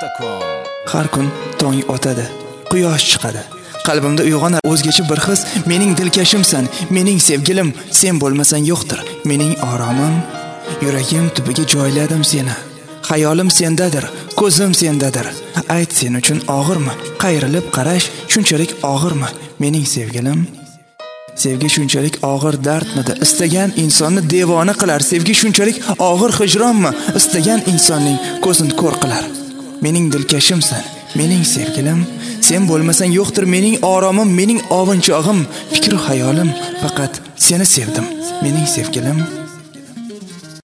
Har kun tong otadi, quyosh chiqadi. Qalbimda uyg'onar o'zgacha bir his, mening dilkashimsan, mening sevgilim, sen bo'lmasang yo'qdir. Mening oromim, yuragim tubiga joyladim seni. Xayolim sendadir, ko'zim sendadir. Ayt, sen uchun og'irmi? Qayrilib qarash shunchalik og'irmi? Mening sevgilim, sevgi shunchalik og'ir dardmidi? Istagan insonni devona qilar. Sevgi shunchalik og'ir hijronmi? Istagan insonning ko'zini ko'r qilar. Mening dilkashimsan, mening sevgilim, sen bo'lmasang yo'qdir. Mening oromim, mening ovunchog'im, fikr-xayolim, faqat seni sevdim. Mening sevgilim.